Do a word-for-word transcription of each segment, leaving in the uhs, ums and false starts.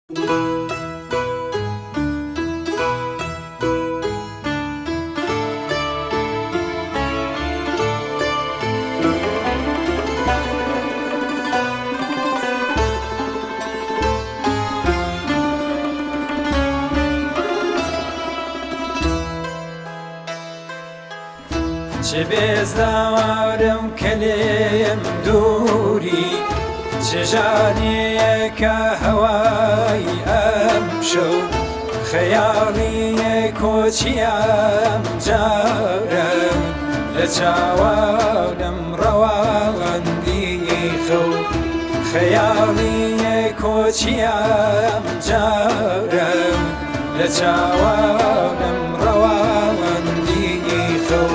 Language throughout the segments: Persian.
چه بێزارم کە لێم دووری چه ژانەیەکە هەوای ئەم شەو خەیاڵی کۆچیەم جارە لە چاوانم ڕەواندی خەو خەیاڵی کۆچیەم جارە لە چاوانم ڕەواندی خەو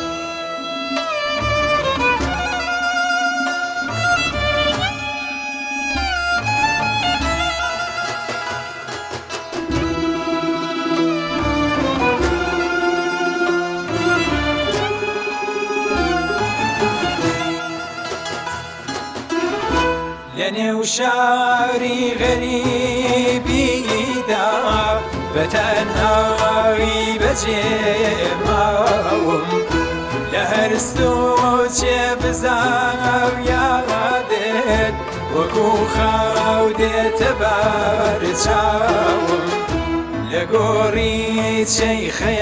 لنێو شاری غەریبیدا بەتەنهایی بەجێماوم لە هەر سۆچێ بزاو یادێت وەکو خاو دێتە بەر چاوم لە گۆڕی چەی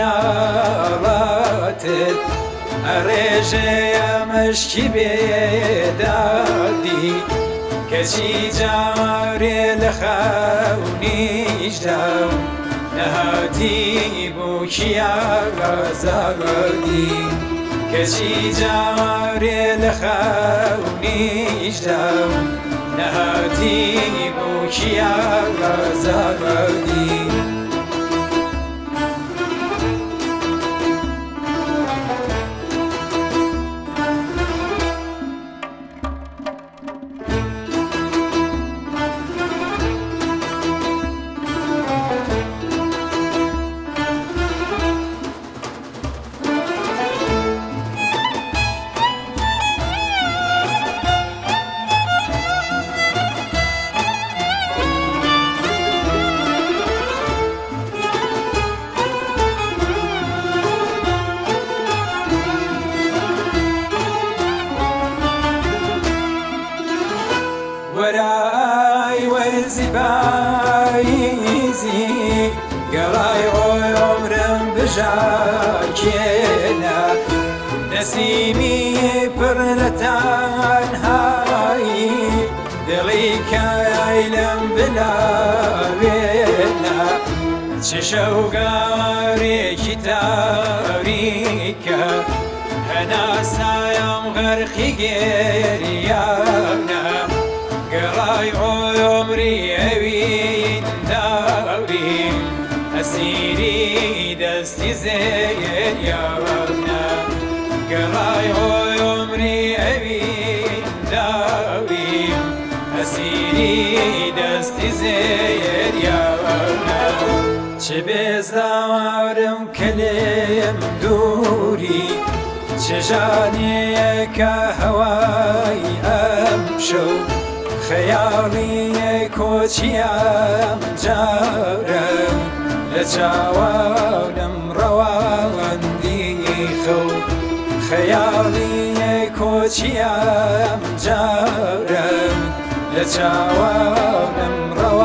خەیاڵاتت ئەڕێژەیە مەشکی بێدادی کەچی جارێ لە خەونیشدا نەهاتی بوو کیاگازادی کەچی جارێ لە خەونیشدا نەهاتی بوو کیاگازادی وەرای وەرزی پاییزی گەڕای عۆمرم بژاکێنە نەسیمی پڕ لە تەنهایی دڵی کای لەم بلاوێنە چه شەوگارێکی تاریکە هەناسایم غەرقی گێریانە گەڕای عۆمری ئەوین داویم ئەسیری دەستی زێریانە گەڕای عۆمری ئەوین داویم ئەسیری دەستی زێریانە چه بێزارم کە لێم دووری چه ژانەیەکە هەوای ئەم شەو خەیاڵی کۆچیەم جارە لە چاوانم ڕەواندی خەو خەیاڵی کۆچیەم جارە لە چاوانم ڕەوا